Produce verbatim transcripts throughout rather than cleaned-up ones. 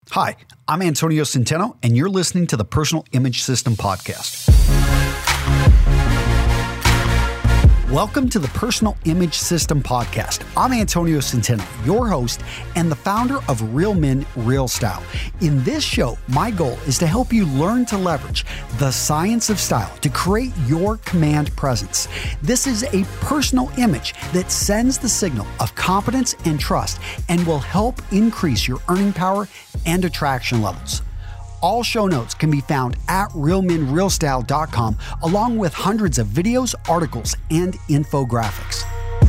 Hi, I'm Antonio Centeno, and you're listening to the Personal Image System Podcast. Welcome to the Personal Image System Podcast. I'm Antonio Centeno, your host and the founder of Real Men, Real Style. In this show, my goal is to help you learn to leverage the science of style to create your command presence. This is a personal image that sends the signal of confidence and trust and will help increase your earning power and attraction levels. All show notes can be found at real men real style dot com, along with hundreds of videos, articles, and infographics.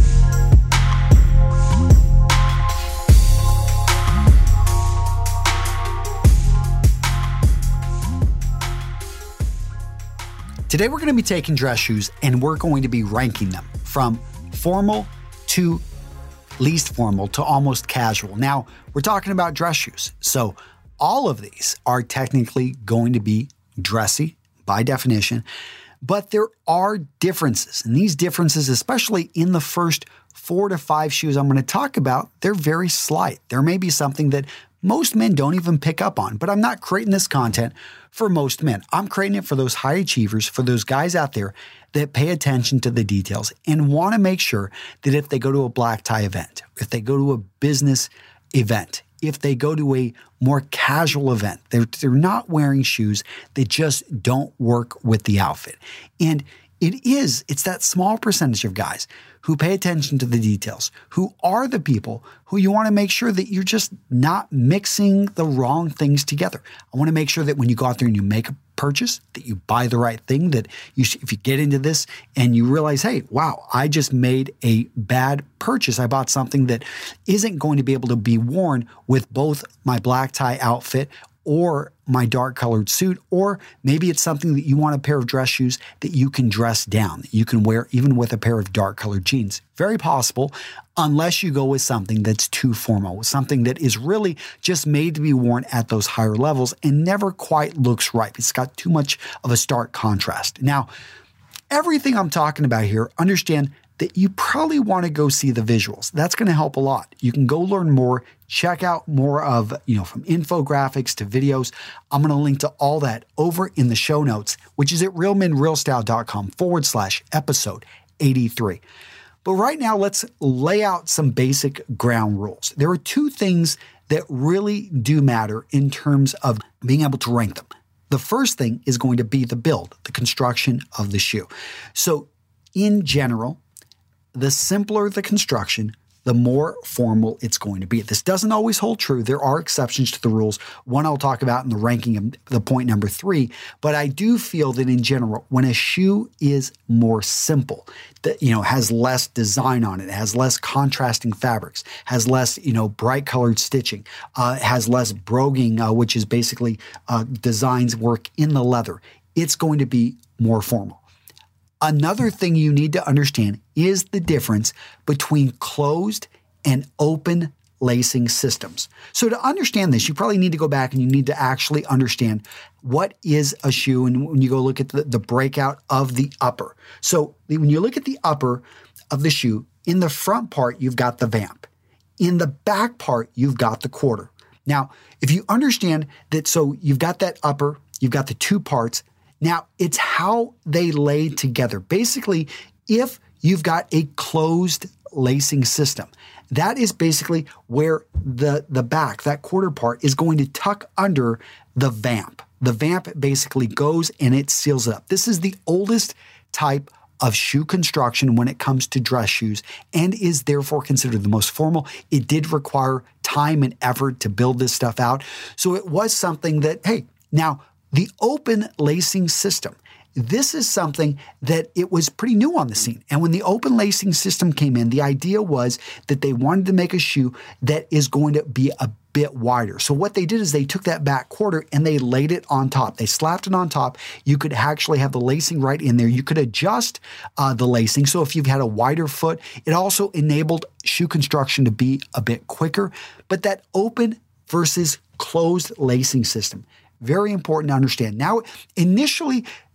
Today we're going to be taking dress shoes and we're going to be ranking them from formal to least formal to almost casual. Now, we're talking about dress shoes, so all of these are technically going to be dressy by definition, but there are differences. And these differences, especially in the first four to five shoes I'm going to talk about, they're very slight. There may be something that most men don't even pick up on, but I'm not creating this content for most men. I'm creating it for those high achievers, for those guys out there that pay attention to the details and want to make sure that if they go to a black tie event, if they go to a business event, if they go to a more casual event, they're, they're not wearing shoes that just don't work with the outfit. And it is, it's that small percentage of guys who pay attention to the details, who are the people who you want to make sure that you're just not mixing the wrong things together. I want to make sure that when you go out there and you make a purchase, that you buy the right thing, that you, if you get into this and you realize, hey, wow, I just made a bad purchase. I bought something that isn't going to be able to be worn with both my black tie outfit or my dark colored suit, or maybe it's something that you want a pair of dress shoes that you can dress down, that you can wear even with a pair of dark colored jeans. Very possible, unless you go with something that's too formal, something that is really just made to be worn at those higher levels and never quite looks right. It's got too much of a stark contrast. Now, everything I'm talking about here, understand that you probably want to go see the visuals. That's going to help a lot. You can go learn more, check out more of, you know, from infographics to videos. I'm going to link to all that over in the show notes, which is at real men real style dot com forward slash episode eighty-three. But right now, let's lay out some basic ground rules. There are two things that really do matter in terms of being able to rank them. The first thing is going to be the build, the construction of the shoe. So in general, the simpler the construction, the more formal it's going to be. This doesn't always hold true. There are exceptions to the rules. One I'll talk about in the ranking of the point number three, but I do feel that in general, when a shoe is more simple, that, you know, has less design on it, has less contrasting fabrics, has less, you know, bright colored stitching, uh, has less broguing, uh, which is basically uh, designs work in the leather, it's going to be more formal. Another thing you need to understand is the difference between closed and open lacing systems. So to understand this, you probably need to go back and you need to actually understand what is a shoe, and when you go look at the, the breakout of the upper. So when you look at the upper of the shoe, in the front part, you've got the vamp. In the back part, you've got the quarter. Now, if you understand that, so you've got that upper, you've got the two parts. Now, it's how they lay together. Basically, if you've got a closed lacing system, that is basically where the, the back, that quarter part, is going to tuck under the vamp. The vamp basically goes and it seals it up. This is the oldest type of shoe construction when it comes to dress shoes and is therefore considered the most formal. It did require time and effort to build this stuff out. So it was something that, hey, now, the open lacing system, this is something that it was pretty new on the scene. And when the open lacing system came in, the idea was that they wanted to make a shoe that is going to be a bit wider. So what they did is they took that back quarter and they laid it on top. They slapped it on top. You could actually have the lacing right in there. You could adjust uh, the lacing. So if you've had a wider foot, it also enabled shoe construction to be a bit quicker. But that open versus closed lacing system, very important to understand. Now, initially,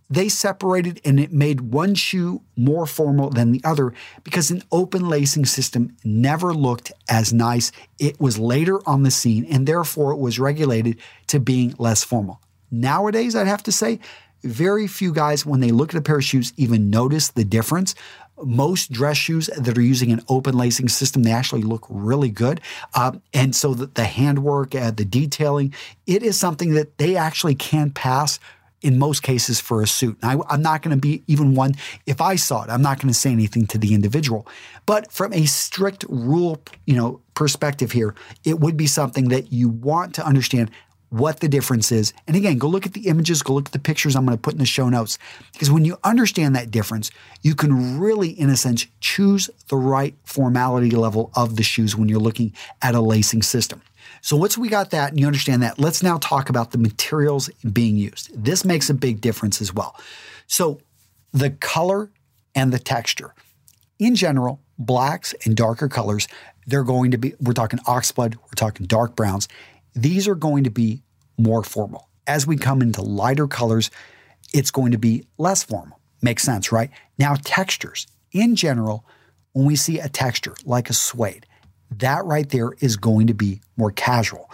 they separated and it made one shoe more formal than the other because an open lacing system never looked as nice. It was later on the scene and therefore it was regulated to being less formal. Nowadays, I'd have to say, very few guys, when they look at a pair of shoes, even notice the difference. Most dress shoes that are using an open lacing system, they actually look really good. Uh, and so the, the handwork, uh, the detailing, it is something that they actually can pass in most cases for a suit. And I, I'm not going to be even one, if I saw it, I'm not going to say anything to the individual. But from a strict rule, you know, perspective here, it would be something that you want to understand what the difference is. And again, go look at the images, go look at the pictures I'm going to put in the show notes. Because when you understand that difference, you can really, in a sense, choose the right formality level of the shoes when you're looking at a lacing system. So once we got that and you understand that, let's now talk about the materials being used. This makes a big difference as well. So the color and the texture. In general, blacks and darker colors, they're going to be, we're talking oxblood, we're talking dark browns. These are going to be more formal. As we come into lighter colors, it's going to be less formal. Makes sense, right? Now, textures. In general, when we see a texture like a suede, that right there is going to be more casual.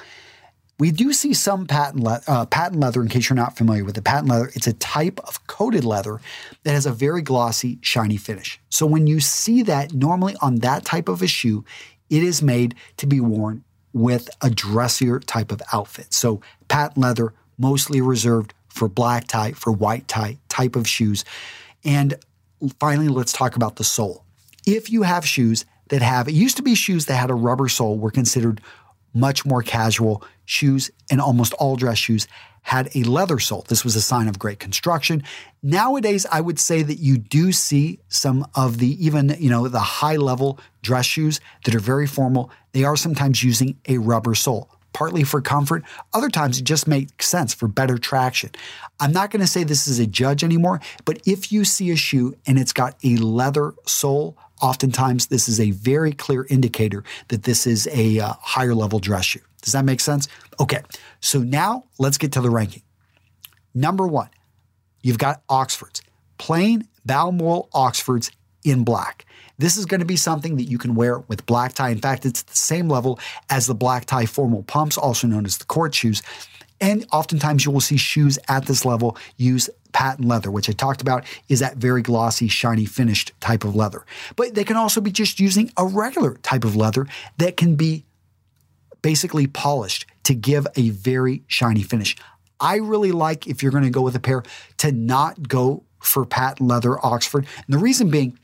We do see some patent, le- uh, patent leather, in case you're not familiar with the patent leather. It's a type of coated leather that has a very glossy, shiny finish. So when you see that, normally on that type of a shoe, it is made to be worn with a dressier type of outfit. So patent leather, mostly reserved for black tie, for white tie type of shoes. And finally, let's talk about the sole. If you have shoes that have, it used to be shoes that had a rubber sole were considered much more casual. Shoes, and almost all dress shoes, had a leather sole. This was a sign of great construction. Nowadays, I would say that you do see some of the, even, you know, the high level dress shoes that are very formal. They are sometimes using a rubber sole, partly for comfort. Other times it just makes sense for better traction. I'm not going to say this is a judge anymore, but if you see a shoe and it's got a leather sole, oftentimes this is a very clear indicator that this is a uh, higher level dress shoe. Does that make sense? Okay, so now let's get to the ranking. Number one, you've got Oxfords, plain Balmoral Oxfords in black. This is going to be something that you can wear with black tie. In fact, it's the same level as the black tie formal pumps, also known as the court shoes. And oftentimes you will see shoes at this level use patent leather, which I talked about is that very glossy, shiny, finished type of leather. But they can also be just using a regular type of leather that can be basically polished to give a very shiny finish. I really like, if you're going to go with a pair, to not go for patent leather Oxford. And the reason being,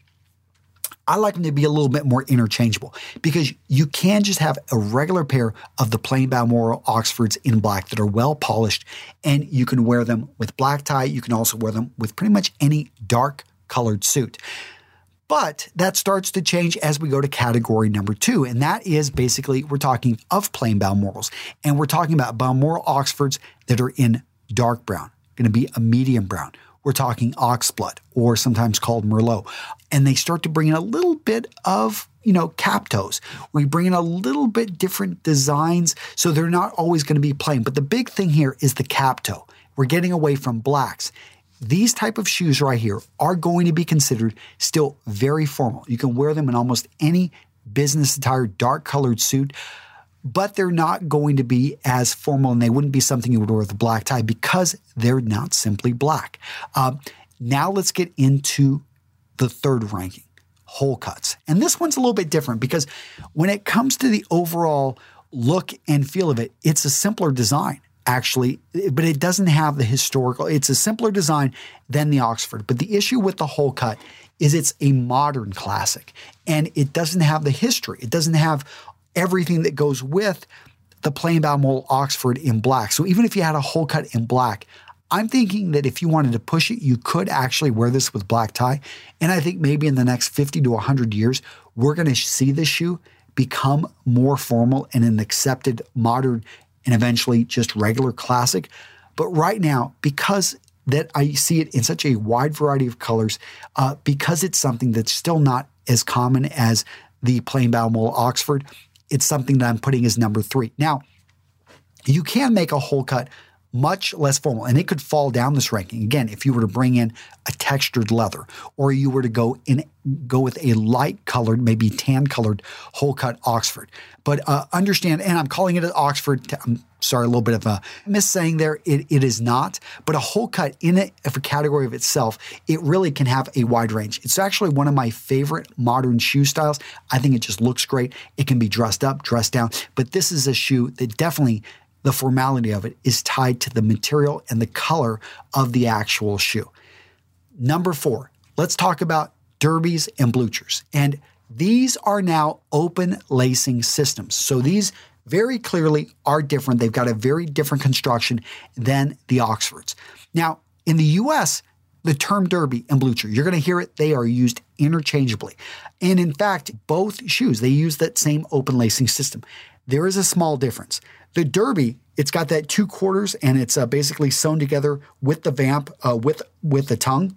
I like them to be a little bit more interchangeable because you can just have a regular pair of the plain Balmoral Oxfords in black that are well polished, and you can wear them with black tie. You can also wear them with pretty much any dark colored suit. But that starts to change as we go to category number two, and that is basically we're talking of plain Balmorals, and we're talking about Balmoral Oxfords that are in dark brown, going to be a medium brown. We're talking oxblood, or sometimes called Merlot. And they start to bring in a little bit of, you know, cap toes. We bring in a little bit different designs, so they're not always going to be plain. But the big thing here is the cap toe. We're getting away from blacks. These type of shoes right here are going to be considered still very formal. You can wear them in almost any business attire, dark colored suit, but they're not going to be as formal, and they wouldn't be something you would wear with a black tie because they're not simply black. Uh, now let's get into the third ranking, hole cuts. And this one's a little bit different because when it comes to the overall look and feel of it, it's a simpler design, actually, but it doesn't have the historical. It's a simpler design than the Oxford. But the issue with the hole cut is it's a modern classic, and it doesn't have the history. It doesn't have everything that goes with the plain Balmoral Oxford in black. So even if you had a hole cut in black, I'm thinking that if you wanted to push it, you could actually wear this with black tie. And I think maybe in the next fifty to one hundred years, we're going to see this shoe become more formal and an accepted modern and eventually just regular classic. But right now, because that I see it in such a wide variety of colors, uh, because it's something that's still not as common as the plain Balmoral Oxford, it's something that I'm putting as number three. Now, you can make a hole cut much less formal. And it could fall down this ranking. Again, if you were to bring in a textured leather, or you were to go in, go with a light colored, maybe tan colored whole cut Oxford. But uh, understand, and I'm calling it an Oxford, I'm sorry, a little bit of a missaying there. It, it is not, but a whole cut in it, if a category of itself, it really can have a wide range. It's actually one of my favorite modern shoe styles. I think it just looks great. It can be dressed up, dressed down, but this is a shoe that definitely, the formality of it is tied to the material and the color of the actual shoe. Number four, let's talk about derbies and bluchers. And these are now open lacing systems. So these very clearly are different. They've got a very different construction than the Oxfords. Now, in the U S, the term derby and blucher, you're going to hear it, they are used interchangeably. And in fact, both shoes, they use that same open lacing system. There is a small difference. The derby, it's got that two quarters and it's uh, basically sewn together with the vamp, uh, with, with the tongue.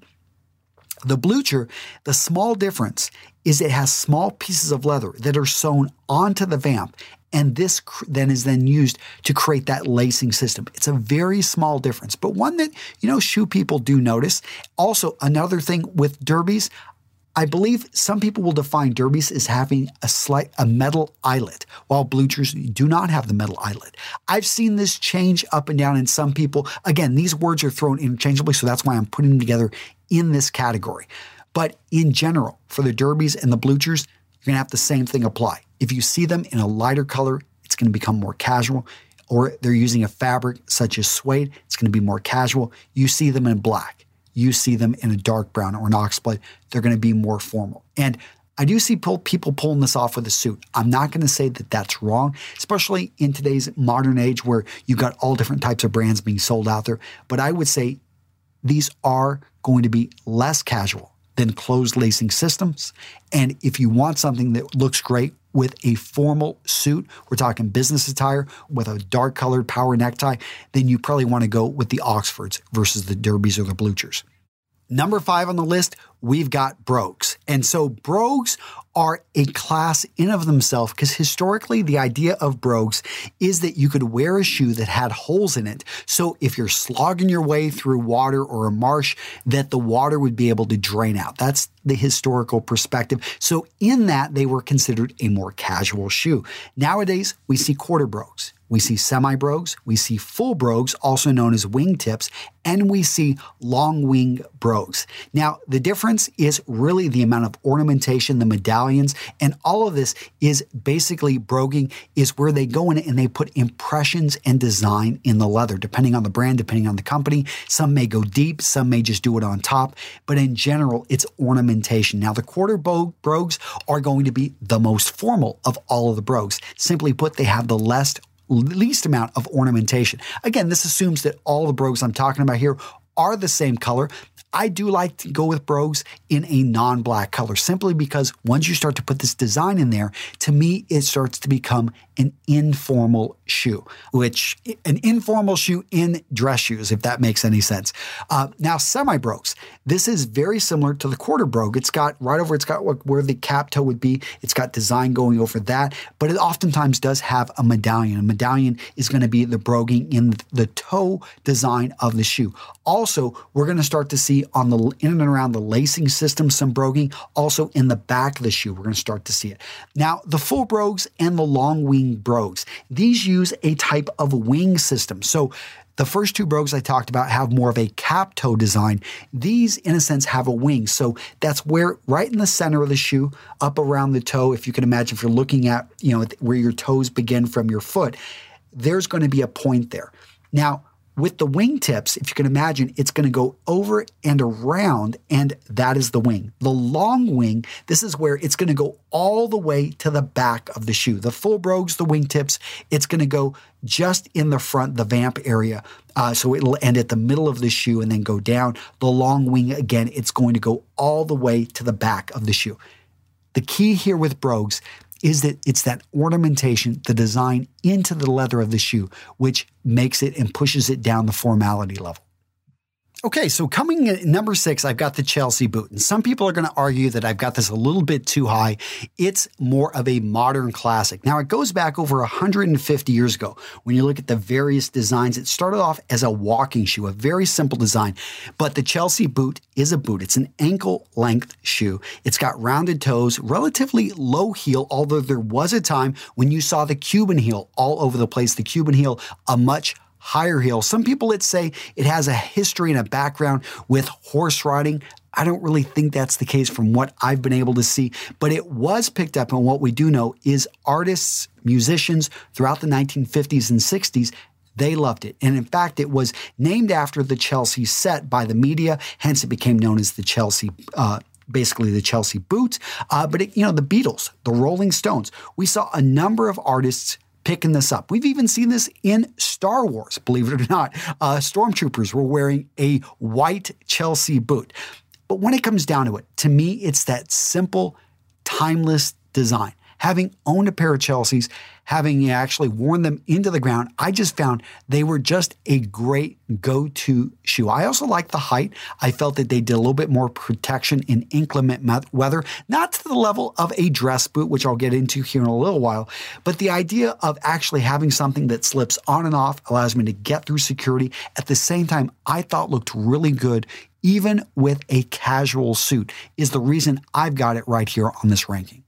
The blucher, the small difference is it has small pieces of leather that are sewn onto the vamp, and this cr- then is then used to create that lacing system. It's a very small difference, but one that, you know, shoe people do notice. Also, another thing with derbies, I believe some people will define derbies as having a slight a metal eyelet, while bluchers do not have the metal eyelet. I've seen this change up and down in some people. Again, these words are thrown interchangeably, so that's why I'm putting them together in this category. But in general, for the derbies and the bluchers, you're going to have the same thing apply. If you see them in a lighter color, it's going to become more casual. Or they're using a fabric such as suede, it's going to be more casual. You see them in black. You see them in a dark brown or an oxblood, they're going to be more formal. And I do see pull, people pulling this off with a suit. I'm not going to say that that's wrong, especially in today's modern age where you've got all different types of brands being sold out there. But I would say these are going to be less casual than closed lacing systems. And if you want something that looks great with a formal suit, we're talking business attire with a dark colored power necktie, then you probably want to go with the Oxfords versus the derbies or the bluchers. Number five on the list, we've got brogues. And so brogues are a class in of themselves because historically the idea of brogues is that you could wear a shoe that had holes in it. So if you're slogging your way through water or a marsh, that the water would be able to drain out. That's the historical perspective. So in that, they were considered a more casual shoe. Nowadays, we see quarter brogues. We see semi-brogues, we see full brogues, also known as wingtips, and we see long wing brogues. Now, the difference is really the amount of ornamentation, the medallions, and all of this is basically broguing is where they go in and they put impressions and design in the leather, depending on the brand, depending on the company. Some may go deep, some may just do it on top, but in general, it's ornamentation. Now, the quarter brogues are going to be the most formal of all of the brogues. Simply put, they have the less least amount of ornamentation. Again, this assumes that all the brogues I'm talking about here are the same color. I do like to go with brogues in a non-black color simply because once you start to put this design in there, to me, it starts to become an informal shoe, which an informal shoe in dress shoes, if that makes any sense. Uh, now, semi-brogues. This is very similar to the quarter brogue. It's got right over, it's got where the cap toe would be. It's got design going over that, but it oftentimes does have a medallion. A medallion is going to be the broguing in the toe design of the shoe. Also, we're going to start to see on the in and around the lacing system some broguing. Also in the back of the shoe, we're going to start to see it. Now, the full brogues and the long wing brogues, these use a type of wing system. So the first two brogues I talked about have more of a cap toe design. These, in a sense, have a wing. So that's where, right in the center of the shoe, up around the toe, if you can imagine, if you're looking at, you know, where your toes begin from your foot, there's going to be a point there. Now, with the wingtips, if you can imagine, it's going to go over and around, and that is the wing. The long wing, this is where it's going to go all the way to the back of the shoe. The full brogues, the wingtips, it's going to go just in the front, the vamp area. Uh, so it'll end at the middle of the shoe and then go down. The long wing, again, it's going to go all the way to the back of the shoe. The key here with brogues is that it's that ornamentation, the design into the leather of the shoe, which makes it and pushes it down the formality level. Okay, so coming at number six, I've got the Chelsea boot. And some people are going to argue that I've got this a little bit too high. It's more of a modern classic. Now, it goes back over one hundred fifty years ago. When you look at the various designs, it started off as a walking shoe, a very simple design. But the Chelsea boot is a boot. It's an ankle-length shoe. It's got rounded toes, relatively low heel, although there was a time when you saw the Cuban heel all over the place. The Cuban heel, a much higher heel. Some people would say it has a history and a background with horse riding. I don't really think that's the case from what I've been able to see, but it was picked up. And what we do know is artists, musicians throughout the nineteen fifties and sixties, they loved it. And in fact, it was named after the Chelsea set by the media. Hence, it became known as the Chelsea uh, basically the Chelsea boot. Uh, but, it, you know, the Beatles, the Rolling Stones, we saw a number of artists picking this up. We've even seen this in Star Wars, believe it or not. Uh, stormtroopers were wearing a white Chelsea boot. But when it comes down to it, to me, it's that simple, timeless design. Having owned a pair of Chelseas, having actually worn them into the ground, I just found they were just a great go-to shoe. I also like the height. I felt that they did a little bit more protection in inclement weather, not to the level of a dress boot, which I'll get into here in a little while, but the idea of actually having something that slips on and off, allows me to get through security. At the same time, I thought looked really good, even with a casual suit, is the reason I've got it right here on this ranking.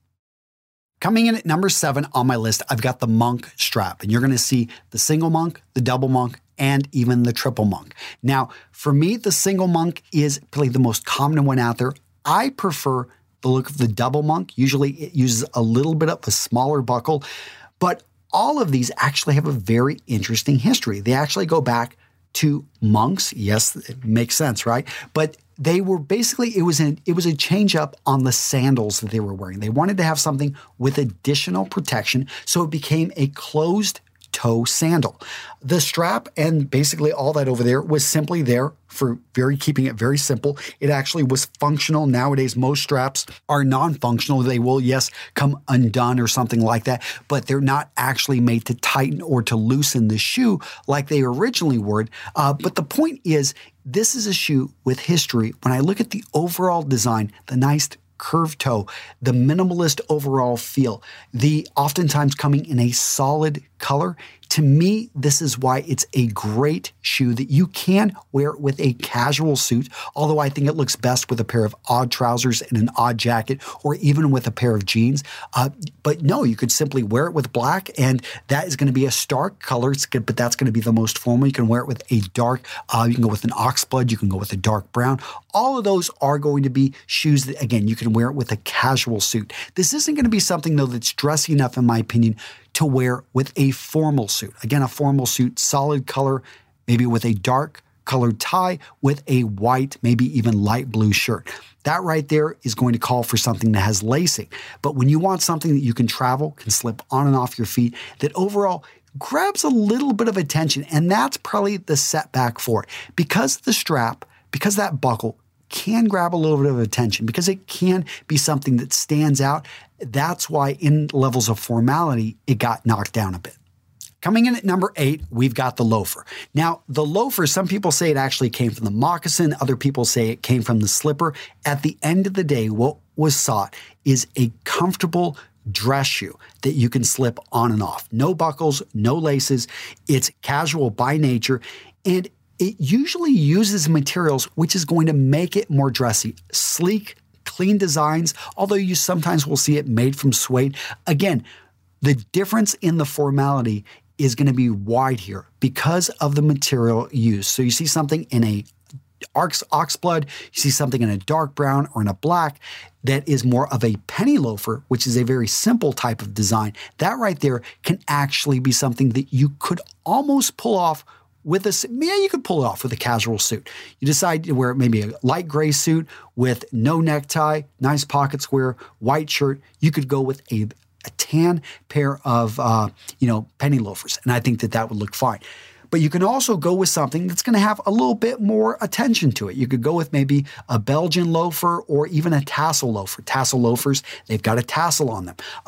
Coming in at number seven on my list, I've got the Monk strap, and you're going to see the single Monk, the double Monk, and even the triple Monk. Now, for me, the single Monk is probably the most common one out there. I prefer the look of the double Monk. Usually it uses a little bit of a smaller buckle, but all of these actually have a very interesting history. They actually go back to monks. Yes, it makes sense, right? But they were basically, it was an, it was a change up on the sandals that they were wearing. They wanted to have something with additional protection, so it became a closed toe sandal. The strap and basically all that over there was simply there for very keeping it very simple. It actually was functional. Nowadays, most straps are non-functional. They will, yes, come undone or something like that, but they're not actually made to tighten or to loosen the shoe like they originally were. Uh, but the point is, this is a shoe with history. When I look at the overall design, the nice curved toe, the minimalist overall feel, the oftentimes coming in a solid color, to me, this is why it's a great shoe that you can wear with a casual suit, although I think it looks best with a pair of odd trousers and an odd jacket, or even with a pair of jeans. Uh, but no, you could simply wear it with black, and that is going to be a stark color, it's good, but that's going to be the most formal. You can wear it with a dark, uh, you can go with an oxblood, you can go with a dark brown. All of those are going to be shoes that, again, you can wear it with a casual suit. This isn't going to be something, though, that's dressy enough, in my opinion, to wear with a formal suit. Again, a formal suit, solid color, maybe with a dark colored tie with a white, maybe even light blue shirt. That right there is going to call for something that has lacing. But when you want something that you can travel, can slip on and off your feet, that overall grabs a little bit of attention, and that's probably the setback for it. Because the strap, because that buckle can grab a little bit of attention, because it can be something that stands out, that's why in levels of formality, it got knocked down a bit. Coming in at number eight, we've got the loafer. Now, the loafer, some people say it actually came from the moccasin. Other people say it came from the slipper. At the end of the day, what was sought is a comfortable dress shoe that you can slip on and off. No buckles, no laces. It's casual by nature, and it usually uses materials which is going to make it more dressy. Sleek, clean designs, although you sometimes will see it made from suede. Again, the difference in the formality is going to be wide here because of the material used. So you see something in a ox, oxblood, you see something in a dark brown or in a black that is more of a penny loafer, which is a very simple type of design. That right there can actually be something that you could almost pull off with a, yeah, you could pull it off with a casual suit. You decide to wear maybe a light gray suit with no necktie, nice pocket square, white shirt. You could go with a, a tan pair of, uh, you know, penny loafers. And I think that that would look fine. But you can also go with something that's going to have a little bit more attention to it. You could go with maybe a Belgian loafer or even a tassel loafer. Tassel loafers, they've got a tassel on them. Um,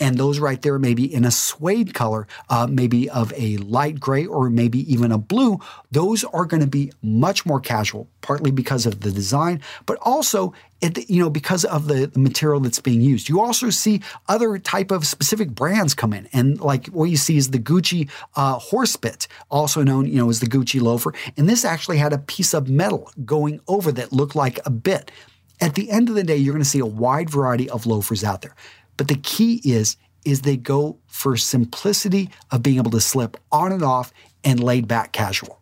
And those right there, maybe in a suede color, uh, maybe of a light gray or maybe even a blue, those are going to be much more casual, partly because of the design, but also It, you know, because of the, the material that's being used. You also see other type of specific brands come in. And like what you see is the Gucci uh, horse bit, also known, you know, as the Gucci loafer. And this actually had a piece of metal going over that looked like a bit. At the end of the day, you're going to see a wide variety of loafers out there. But the key is, is they go for simplicity of being able to slip on and off and laid back casual.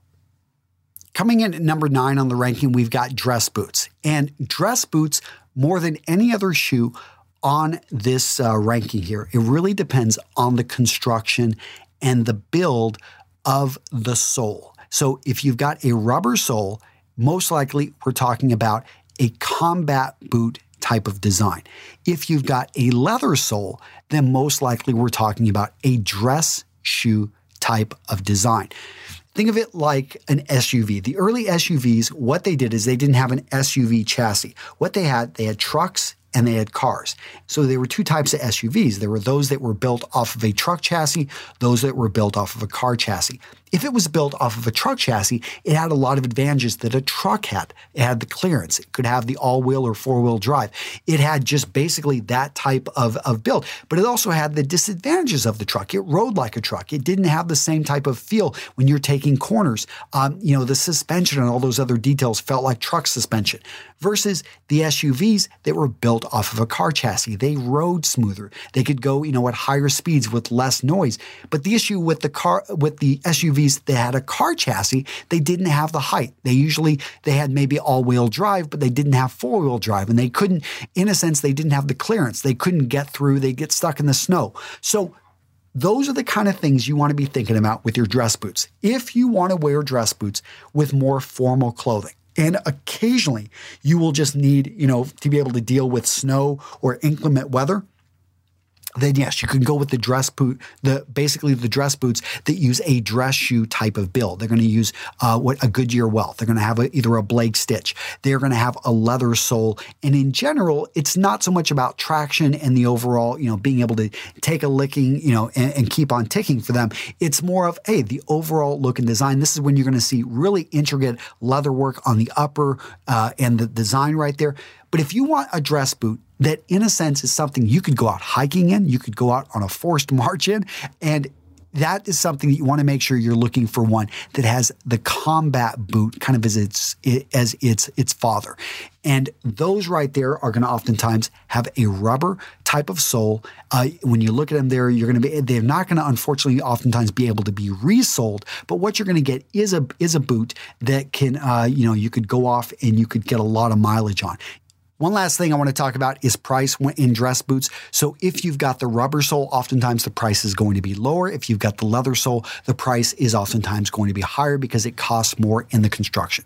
Coming in at number nine on the ranking, we've got dress boots. And dress boots, more than any other shoe on this uh, ranking here, it really depends on the construction and the build of the sole. So if you've got a rubber sole, most likely we're talking about a combat boot type of design. If you've got a leather sole, then most likely we're talking about a dress shoe type of design. Think of it like an S U V. The early S U Vs, what they did is they didn't have an S U V chassis. What they had, they had trucks and they had cars. So there were two types of S U Vs. There were those that were built off of a truck chassis, those that were built off of a car chassis. If it was built off of a truck chassis, it had a lot of advantages that a truck had. It had the clearance. It could have the all-wheel or four-wheel drive. It had just basically that type of, of build. But it also had the disadvantages of the truck. It rode like a truck. It didn't have the same type of feel when you're taking corners. Um, you know, the suspension and all those other details felt like truck suspension. Versus the S U Vs that were built off of a car chassis. They rode smoother. They could go, you know, at higher speeds with less noise. But the issue with the car, with the S U Vs that had a car chassis, they didn't have the height. They usually, they had maybe all-wheel drive, but they didn't have four-wheel drive. And they couldn't, in a sense, they didn't have the clearance. They couldn't get through. They get stuck in the snow. So those are the kind of things you want to be thinking about with your dress boots. If you want to wear dress boots with more formal clothing, and occasionally you will just need, you know, to be able to deal with snow or inclement weather, then yes, you can go with the dress boot, the basically the dress boots that use a dress shoe type of build. They're going to use uh, what a Goodyear welt. They're going to have a, either a Blake stitch. They're going to have a leather sole. And in general, it's not so much about traction and the overall, you know, being able to take a licking, you know, and, and keep on ticking for them. It's more of, hey, the overall look and design. This is when you're going to see really intricate leather work on the upper uh, and the design right there. But if you want a dress boot that, in a sense, is something you could go out hiking in, you could go out on a forced march in, and that is something that you want to make sure you're looking for one that has the combat boot kind of as its as its its father. And those right there are going to oftentimes have a rubber type of sole. Uh, when you look at them there, you're going to be they're not going to unfortunately oftentimes be able to be resoled. But what you're going to get is a is a boot that can uh, you know you could go off and you could get a lot of mileage on. One last thing I want to talk about is price in dress boots. So if you've got the rubber sole, oftentimes the price is going to be lower. If you've got the leather sole, the price is oftentimes going to be higher because it costs more in the construction.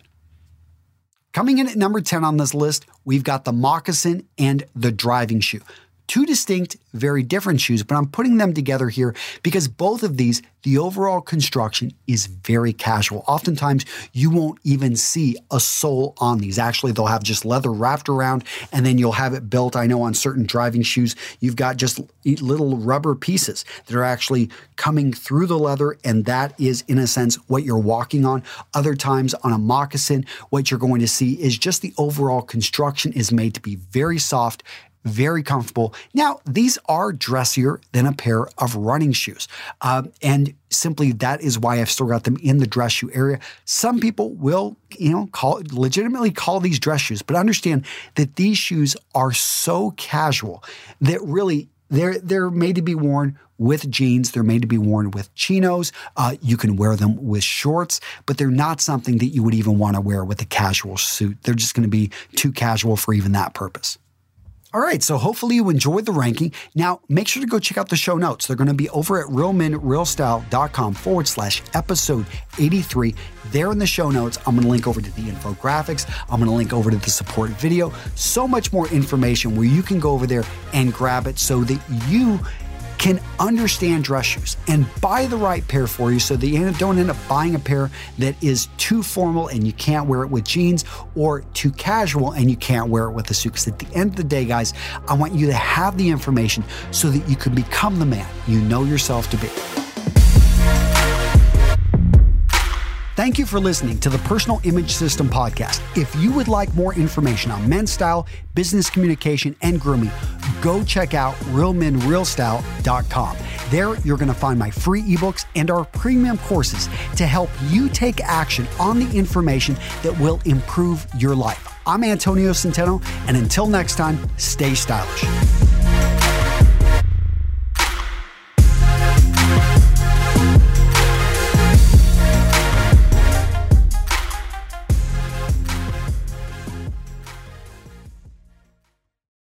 Coming in at number ten on this list, we've got the moccasin and the driving shoe. Two distinct, very different shoes, but I'm putting them together here because both of these, the overall construction is very casual. Oftentimes, you won't even see a sole on these. Actually, they'll have just leather wrapped around, and then you'll have it built. I know on certain driving shoes, you've got just little rubber pieces that are actually coming through the leather, and that is, in a sense, what you're walking on. Other times on a moccasin, what you're going to see is just the overall construction is made to be very soft, very comfortable. Now, these are dressier than a pair of running shoes. Um, and simply that is why I've still got them in the dress shoe area. Some people will, you know, call legitimately call these dress shoes, but understand that these shoes are so casual that really they're, they're made to be worn with jeans. They're made to be worn with chinos. Uh, you can wear them with shorts, but they're not something that you would even want to wear with a casual suit. They're just going to be too casual for even that purpose. All right, so hopefully you enjoyed the ranking. Now, make sure to go check out the show notes. They're going to be over at realmenrealstyle.com forward slash episode eighty-three. There in the show notes, I'm going to link over to the infographics. I'm going to link over to the support video. So much more information where you can go over there and grab it so that you can understand dress shoes and buy the right pair for you so that you don't end up buying a pair that is too formal and you can't wear it with jeans, or too casual and you can't wear it with a suit. Because at the end of the day, guys, I want you to have the information so that you can become the man you know yourself to be. Thank you for listening to the Personal Image System podcast. If you would like more information on men's style, business communication, and grooming, go check out real men real style dot com. There, you're going to find my free ebooks and our premium courses to help you take action on the information that will improve your life. I'm Antonio Centeno, and until next time, stay stylish.